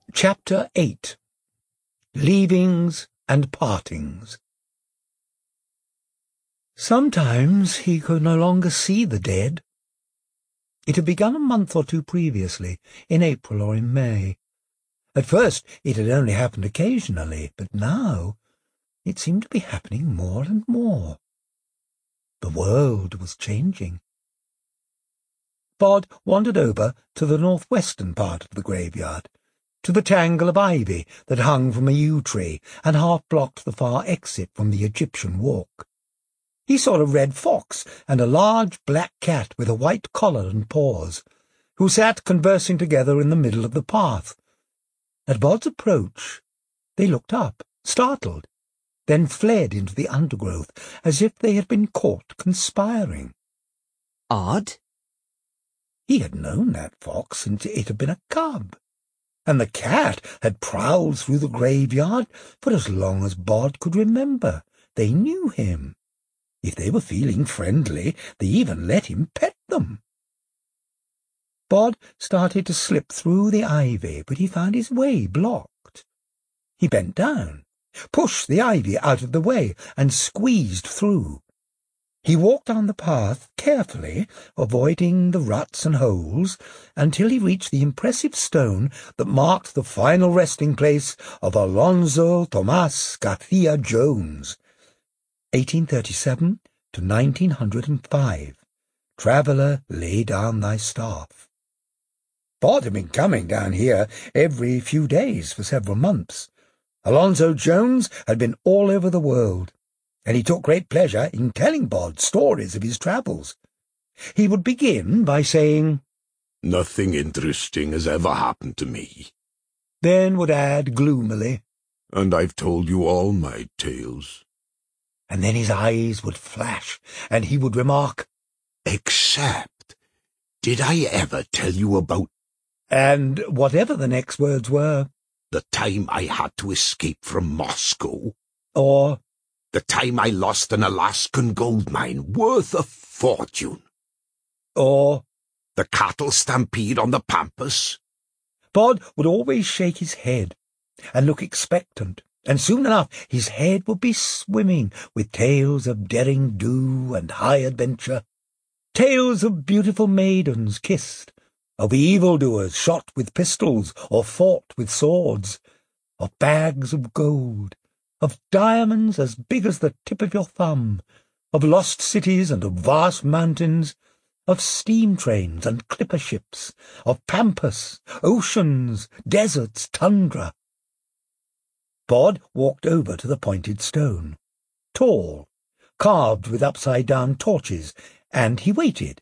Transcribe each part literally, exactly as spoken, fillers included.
Chapter eight. Leavings and Partings. Sometimes he could no longer see the dead. It had begun a month or two previously, in April or in May. At first it had only happened occasionally, but now it seemed to be happening more and more. The world was changing. Bod wandered over to the northwestern part of the graveyard, to the tangle of ivy that hung from a yew tree and half-blocked the far exit from the Egyptian walk. He saw a red fox and a large black cat with a white collar and paws, who sat conversing together in the middle of the path. At Bod's approach, they looked up, startled, then fled into the undergrowth as if they had been caught conspiring. Odd. He had known that fox since it had been a cub, and the cat had prowled through the graveyard for as long as Bod could remember. They knew him. If they were feeling friendly, they even let him pet them. Bod started to slip through the ivy, but he found his way blocked. He bent down, pushed the ivy out of the way, and squeezed through. He walked down the path carefully, avoiding the ruts and holes, until he reached the impressive stone that marked the final resting place of Alonzo Tomas Garcia Jones, eighteen thirty-seven to nineteen hundred five. Traveller, lay down thy staff. Bod had been coming down here every few days for several months. Alonzo Jones had been all over the world, and he took great pleasure in telling Bod stories of his travels. He would begin by saying, "Nothing interesting has ever happened to me," then would add gloomily, "and I've told you all my tales." And then his eyes would flash, and he would remark, "Except, did I ever tell you about—" and whatever the next words were, "the time I had to escape from Moscow," or "the time I lost an Alaskan gold mine worth a fortune," or "the cattle stampede on the Pampas." Bod would always shake his head and look expectant, and soon enough his head would be swimming with tales of derring-do and high adventure, tales of beautiful maidens kissed, of evildoers shot with pistols or fought with swords, of bags of gold, of diamonds as big as the tip of your thumb, of lost cities and of vast mountains, of steam trains and clipper ships, of pampas, oceans, deserts, tundra. Bod walked over to the pointed stone, tall, carved with upside-down torches, and he waited,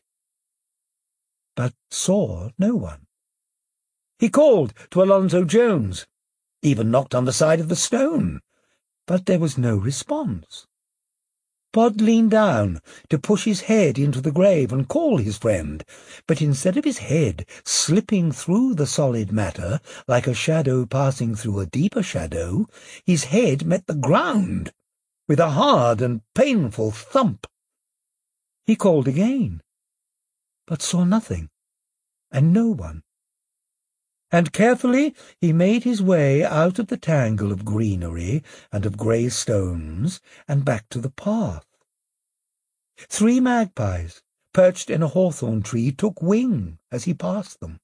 but saw no one. He called to Alonzo Jones, even knocked on the side of the stone, but there was no response. Bod leaned down to push his head into the grave and call his friend, but instead of his head slipping through the solid matter like a shadow passing through a deeper shadow, his head met the ground with a hard and painful thump. He called again, but saw nothing and no one, and carefully he made his way out of the tangle of greenery and of grey stones and back to the path. Three magpies, perched in a hawthorn tree, took wing as he passed them.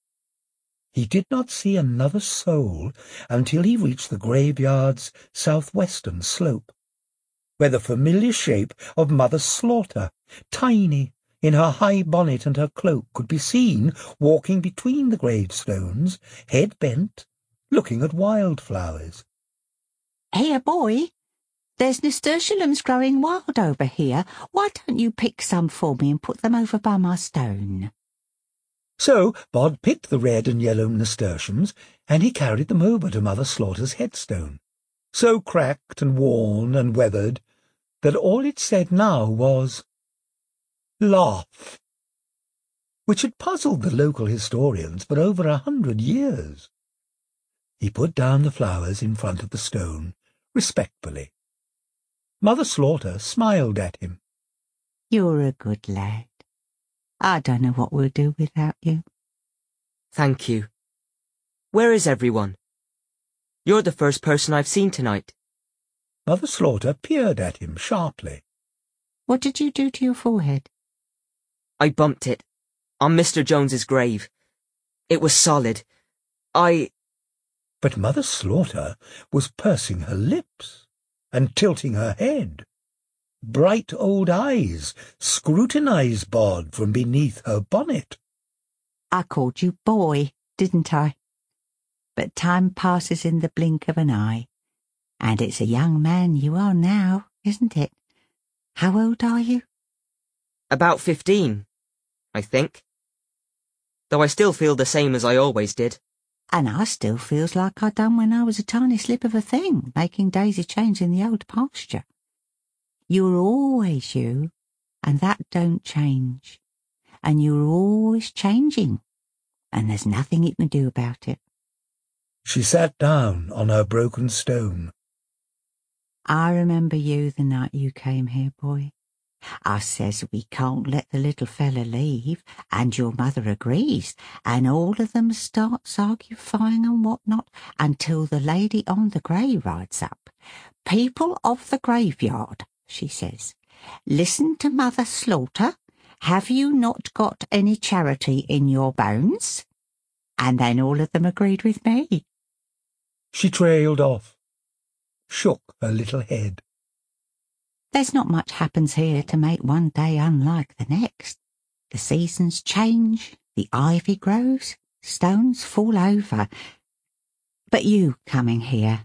He did not see another soul until he reached the graveyard's southwestern slope, where the familiar shape of Mother Slaughter, tiny in her high bonnet and her cloak, could be seen walking between the gravestones, head bent, looking at wildflowers. Here, boy, there's nasturtiums growing wild over here. Why don't you pick some for me and put them over by my stone? So Bod picked the red and yellow nasturtiums, and he carried them over to Mother Slaughter's headstone, so cracked and worn and weathered that all it said now was, "Laugh," which had puzzled the local historians for over a hundred years. He put down the flowers in front of the stone, respectfully. Mother Slaughter smiled at him. You're a good lad. I don't know what we'll do without you. Thank you. Where is everyone? You're the first person I've seen tonight. Mother Slaughter peered at him sharply. What did you do to your forehead? I bumped it. On Mister Jones's grave. It was solid. I... But Mother Slaughter was pursing her lips and tilting her head. Bright old eyes scrutinized Bod from beneath her bonnet. I called you boy, didn't I? But time passes in the blink of an eye, and it's a young man you are now, isn't it? How old are you? About fifteen, I think. Though I still feel the same as I always did. And I still feels like I done when I was a tiny slip of a thing, making daisy chains in the old pasture. You're always you, and that don't change. And you're always changing, and there's nothing you can do about it. She sat down on her broken stone. I remember you the night you came here, boy. I says we can't let the little fella leave, and your mother agrees, and all of them starts argufying and what not, until the lady on the grave rides up. People of the graveyard, she says, listen to Mother Slaughter. Have you not got any charity in your bones? And then all of them agreed with me. She trailed off, shook her little head. There's not much happens here to make one day unlike the next. The seasons change, the ivy grows, stones fall over. But you coming here,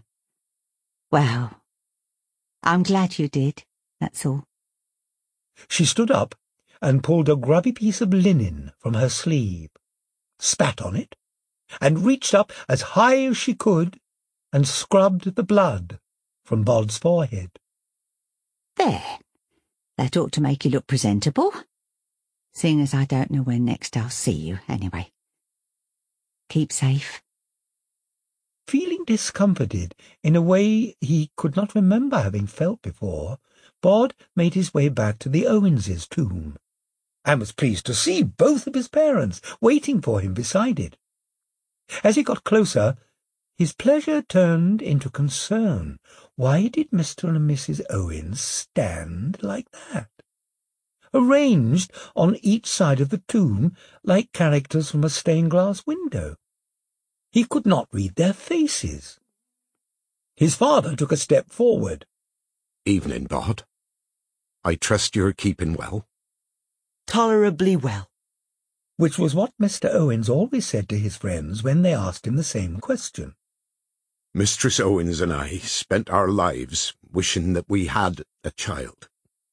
well, I'm glad you did, that's all. She stood up and pulled a grubby piece of linen from her sleeve, spat on it, and reached up as high as she could and scrubbed the blood from Bod's forehead. There, that ought to make you look presentable, seeing as I don't know when next I'll see you, anyway. Keep safe. Feeling discomfited in a way he could not remember having felt before, Bod made his way back to the Owenses' tomb, and was pleased to see both of his parents waiting for him beside it. As he got closer, his pleasure turned into concern. Why did Mister and Missus Owens stand like that, arranged on each side of the tomb like characters from a stained-glass window? He could not read their faces. His father took a step forward. Evening, Bod. I trust you're keeping well. Tolerably well. Which was what Mister Owens always said to his friends when they asked him the same question. Mistress Owens and I spent our lives wishing that we had a child.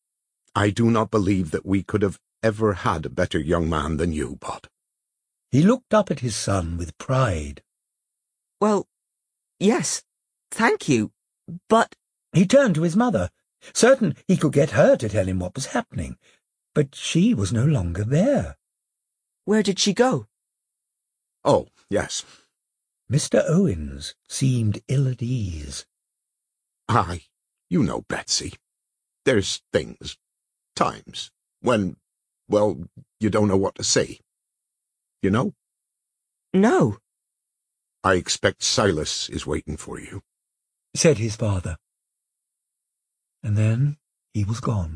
I do not believe that we could have ever had a better young man than you, Bod. He looked up at his son with pride. Well, yes, thank you, but... He turned to his mother, certain he could get her to tell him what was happening, but she was no longer there. Where did she go? Oh, yes. Mister Owens seemed ill at ease. Aye, you know, Betsy. There's things, times, when, well, you don't know what to say. You know? No. I expect Silas is waiting for you, said his father. And then he was gone.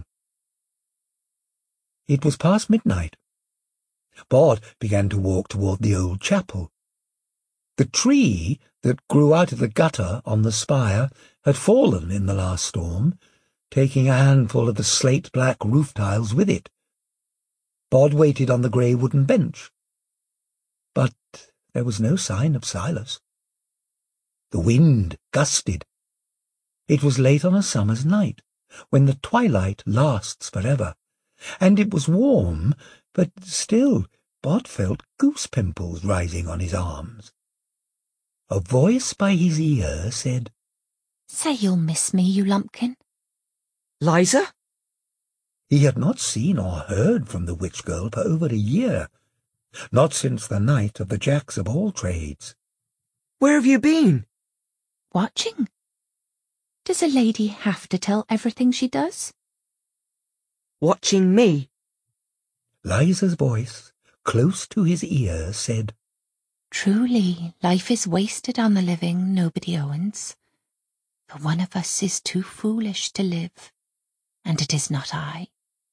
It was past midnight. Bod began to walk toward the old chapel. The tree that grew out of the gutter on the spire had fallen in the last storm, taking a handful of the slate-black roof tiles with it. Bod waited on the grey wooden bench. But there was no sign of Silas. The wind gusted. It was late on a summer's night, when the twilight lasts forever, and it was warm, but still Bod felt goose pimples rising on his arms. A voice by his ear said, Say you'll miss me, you lumpkin. Liza? He had not seen or heard from the witch girl for over a year, not since the night of the Jacks of all trades. Where have you been? Watching. Does a lady have to tell everything she does? Watching me. Liza's voice, close to his ear, said, Truly, life is wasted on the living, nobody Owens. For one of us is too foolish to live, and it is not I.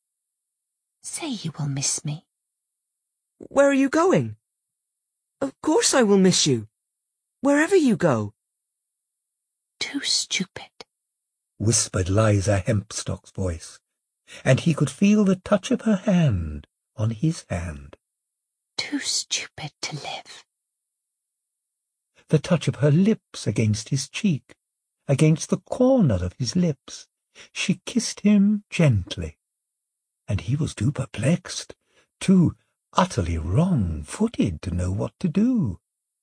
Say you will miss me. Where are you going? Of course I will miss you. Wherever you go. Too stupid, whispered Liza Hempstock's voice, and he could feel the touch of her hand on his hand. Too stupid to live. The touch of her lips against his cheek, against the corner of his lips. She kissed him gently, and he was too perplexed, too utterly wrong-footed to know what to do.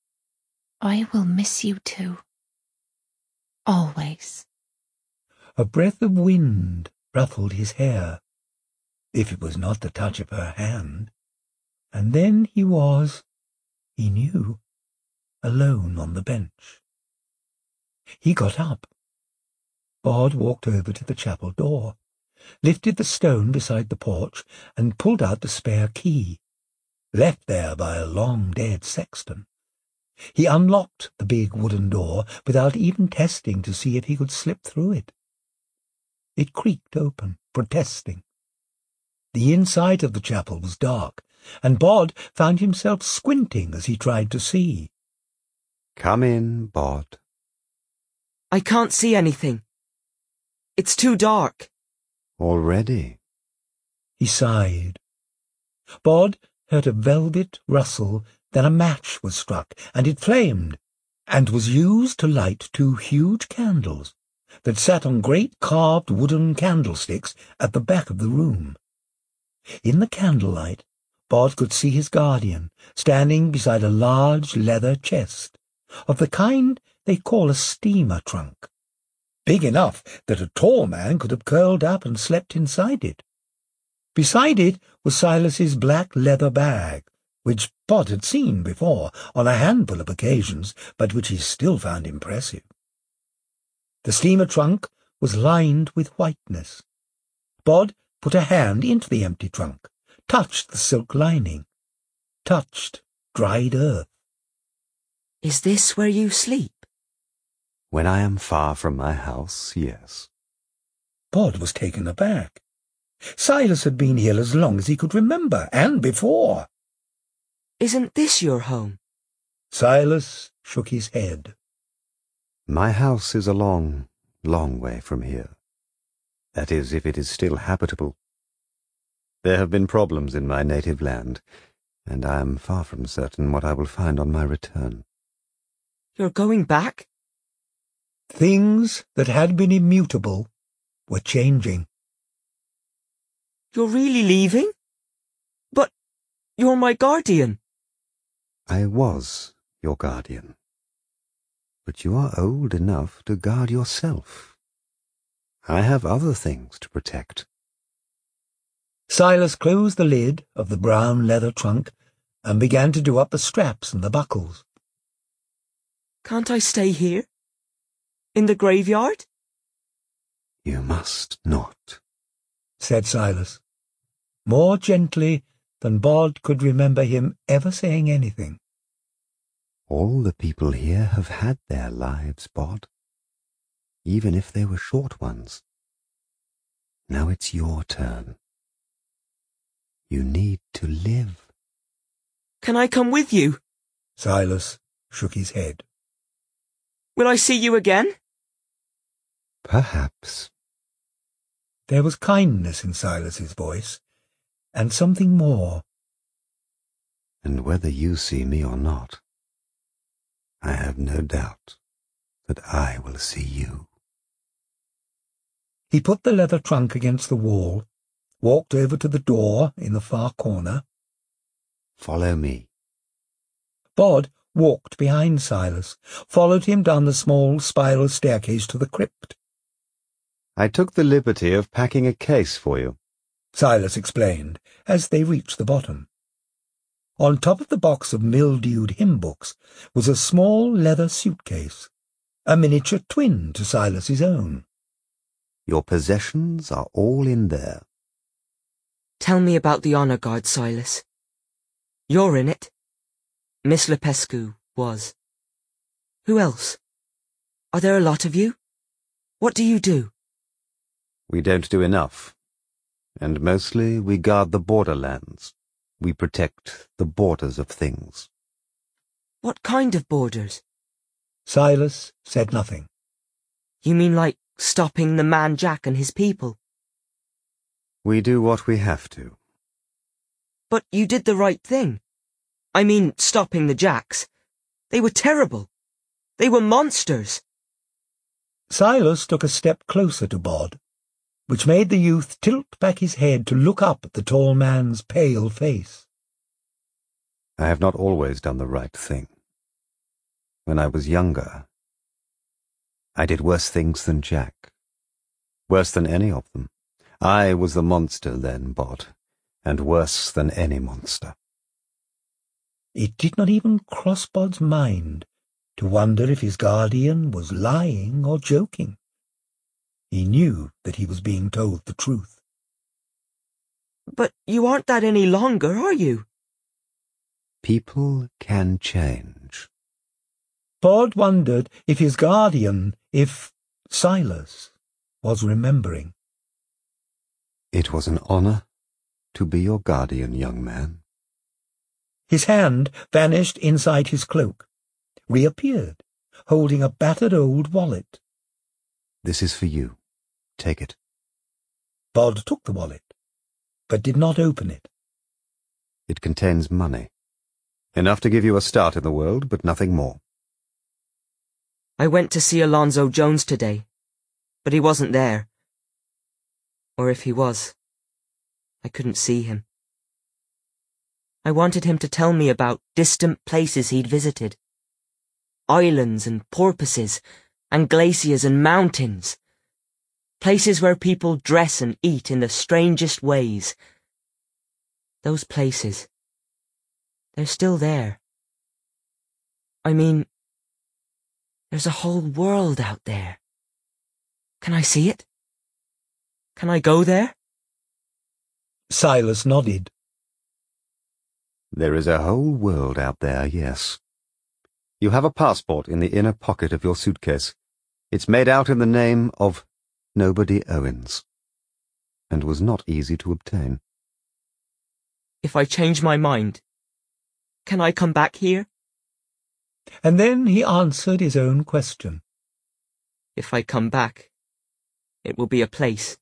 I will miss you too. Always. A breath of wind ruffled his hair, if it was not the touch of her hand, and then he was, he knew, alone on the bench. He got up. Bod walked over to the chapel door, lifted the stone beside the porch, and pulled out the spare key, left there by a long-dead sexton. He unlocked the big wooden door without even testing to see if he could slip through it. It creaked open, protesting. The inside of the chapel was dark, and Bod found himself squinting as he tried to see. Come in, Bod. I can't see anything. It's too dark. Already? He sighed. Bod heard a velvet rustle, then a match was struck, and it flamed, and was used to light two huge candles that sat on great carved wooden candlesticks at the back of the room. In the candlelight, Bod could see his guardian, standing beside a large leather chest, of the kind they call a steamer trunk, big enough that a tall man could have curled up and slept inside it. Beside it was Silas's black leather bag, which Bod had seen before on a handful of occasions, but which he still found impressive. The steamer trunk was lined with whiteness. Bod put a hand into the empty trunk, touched the silk lining, touched dried earth. Is this where you sleep? When I am far from my house, yes. Bod was taken aback. Silas had been here as long as he could remember, and before. Isn't this your home? Silas shook his head. My house is a long, long way from here. That is, if it is still habitable. There have been problems in my native land, and I am far from certain what I will find on my return. You're going back? Things that had been immutable were changing. You're really leaving? But you're my guardian. I was your guardian. But you are old enough to guard yourself. I have other things to protect. Silas closed the lid of the brown leather trunk and began to do up the straps and the buckles. Can't I stay here? In the graveyard? You must not, said Silas, more gently than Bod could remember him ever saying anything. All the people here have had their lives, Bod, even if they were short ones. Now it's your turn. You need to live. Can I come with you? Silas shook his head. Will I see you again? Perhaps. There was kindness in Silas's voice, and something more. And whether you see me or not, I have no doubt that I will see you. He put the leather trunk against the wall, walked over to the door in the far corner. Follow me. Bod walked behind Silas, followed him down the small spiral staircase to the crypt. I took the liberty of packing a case for you, Silas explained, as they reached the bottom. On top of the box of mildewed hymn books was a small leather suitcase, a miniature twin to Silas's own. Your possessions are all in there. Tell me about the honor guard, Silas. You're in it. Miss Lepescu was. Who else? Are there a lot of you? What do you do? We don't do enough. And mostly we guard the borderlands. We protect the borders of things. What kind of borders? Silas said nothing. You mean like stopping the man Jack and his people? We do what we have to. But you did the right thing. I mean, stopping the Jacks. They were terrible. They were monsters. Silas took a step closer to Bod, which made the youth tilt back his head to look up at the tall man's pale face. I have not always done the right thing. When I was younger, I did worse things than Jack. Worse than any of them. I was the monster then, Bod, and worse than any monster. It did not even cross Bod's mind to wonder if his guardian was lying or joking. He knew that he was being told the truth. But you aren't that any longer, are you? People can change. Bod wondered if his guardian, if Silas, was remembering. It was an honor to be your guardian, young man. His hand vanished inside his cloak, reappeared, holding a battered old wallet. This is for you. Take it. Bod took the wallet, but did not open it. It contains money. Enough to give you a start in the world, but nothing more. I went to see Alonzo Jones today, but he wasn't there. Or if he was, I couldn't see him. I wanted him to tell me about distant places he'd visited. Islands and porpoises, and glaciers and mountains. Places where people dress and eat in the strangest ways. Those places, they're still there. I mean, there's a whole world out there. Can I see it? Can I go there? Silas nodded. There is a whole world out there, yes. You have a passport in the inner pocket of your suitcase. It's made out in the name of Nobody Owens, and was not easy to obtain. If I change my mind, can I come back here? And then he answered his own question. If I come back, it will be a place.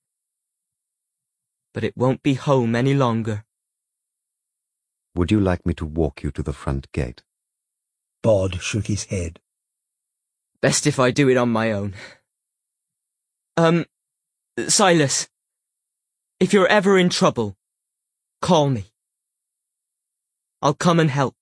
But it won't be home any longer. Would you like me to walk you to the front gate? Bod shook his head. Best if I do it on my own. Um, Silas, if you're ever in trouble, call me. I'll come and help.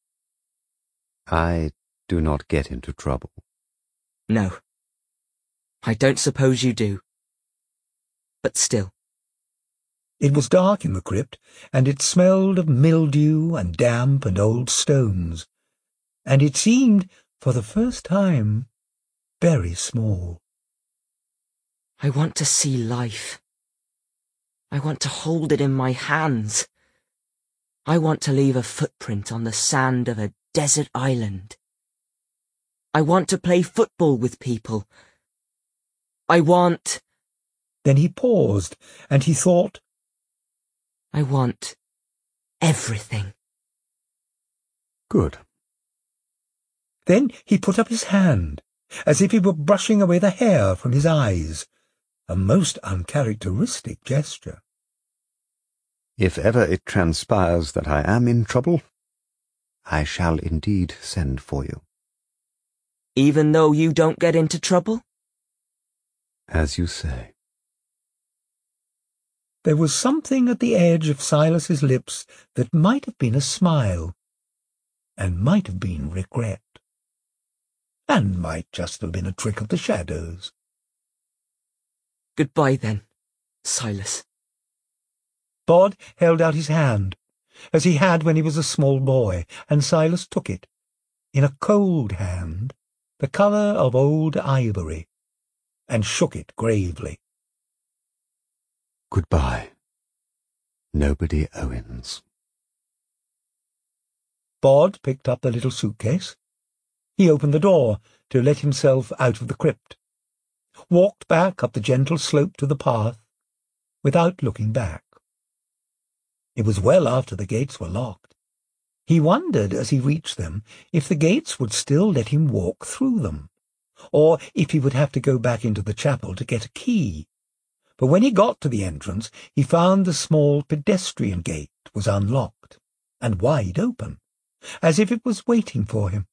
I do not get into trouble. No, I don't suppose you do. But still. It was dark in the crypt, and it smelled of mildew and damp and old stones, and it seemed, for the first time, very small. I want to see life. I want to hold it in my hands. I want to leave a footprint on the sand of a desert island. I want to play football with people. I want... Then he paused, and he thought, I want everything. Good. Then he put up his hand, as if he were brushing away the hair from his eyes, a most uncharacteristic gesture. If ever it transpires that I am in trouble, I shall indeed send for you. Even though you don't get into trouble? As you say. There was something at the edge of Silas's lips that might have been a smile, and might have been regret, and might just have been a trick of the shadows. Goodbye then, Silas. Bod held out his hand, as he had when he was a small boy, and Silas took it, in a cold hand, the colour of old ivory, and shook it gravely. Goodbye, Nobody Owens. Bod picked up the little suitcase. He opened the door to let himself out of the crypt, walked back up the gentle slope to the path, without looking back. It was well after the gates were locked. He wondered as he reached them if the gates would still let him walk through them, or if he would have to go back into the chapel to get a key. But when he got to the entrance, he found the small pedestrian gate was unlocked and wide open, as if it was waiting for him,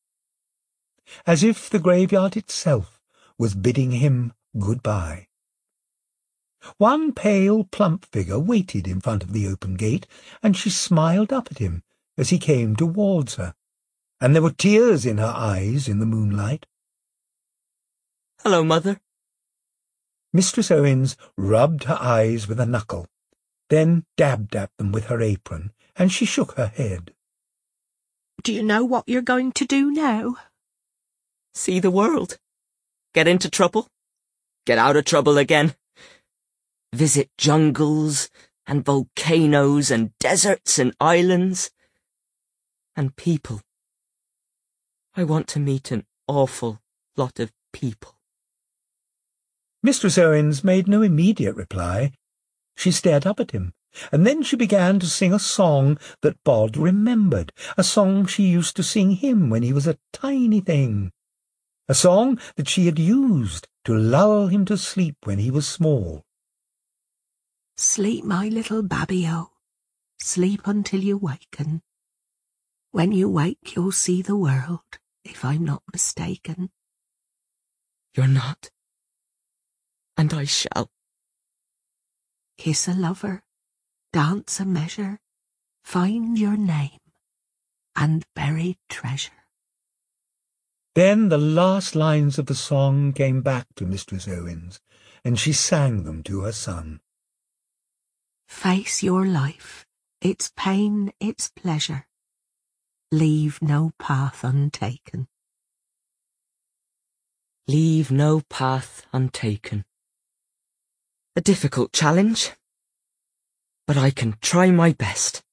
as if the graveyard itself was bidding him good-bye. One pale, plump figure waited in front of the open gate, and she smiled up at him as he came towards her, and there were tears in her eyes in the moonlight. "Hello, Mother." Mistress Owens rubbed her eyes with a knuckle, then dabbed at them with her apron, and she shook her head. "Do you know what you're going to do now?" "See the world. Get into trouble. Get out of trouble again. Visit jungles and volcanoes and deserts and islands. And people. I want to meet an awful lot of people." Mistress Owens made no immediate reply. She stared up at him, and then she began to sing a song that Bod remembered, a song she used to sing him when he was a tiny thing, a song that she had used to lull him to sleep when he was small. "Sleep, my little babby-o, sleep until you waken. When you wake you'll see the world, if I'm not mistaken." "You're not. And I shall." "Kiss a lover, dance a measure, find your name, and buried treasure." Then the last lines of the song came back to Mistress Owens, and she sang them to her son. "Face your life, its pain, its pleasure. Leave no path untaken." Leave no path untaken. A difficult challenge, but I can try my best.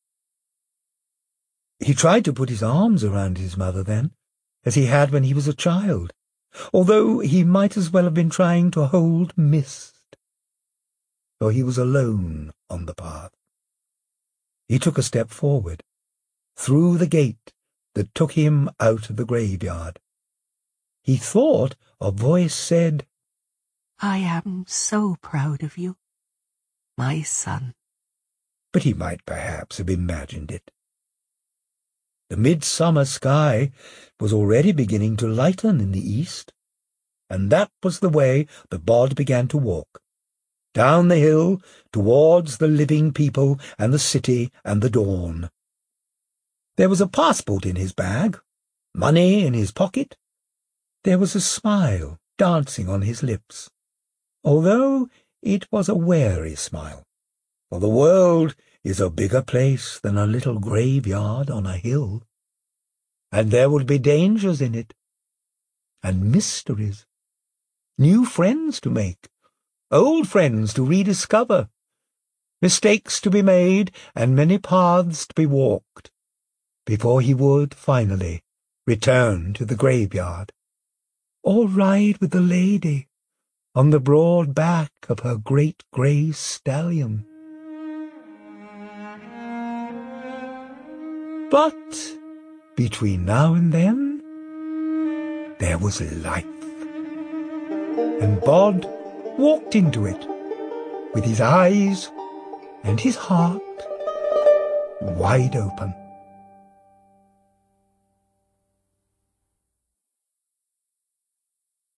He tried to put his arms around his mother then, as he had when he was a child, although he might as well have been trying to hold mist, for he was alone on the path. He took a step forward, through the gate that took him out of the graveyard. He thought a voice said, "I am so proud of you, my son." But he might perhaps have imagined it. The midsummer sky was already beginning to lighten in the east, and that was the way that Bod began to walk, down the hill towards the living people and the city and the dawn. There was a passport in his bag, money in his pocket. There was a smile dancing on his lips, although it was a wary smile, for the world is a bigger place than a little graveyard on a hill, and there would be dangers in it, and mysteries, new friends to make, old friends to rediscover, mistakes to be made, and many paths to be walked, before he would, finally, return to the graveyard, or ride with the lady on the broad back of her great grey stallion. But between now and then, there was life, and Bod walked into it with his eyes and his heart wide open.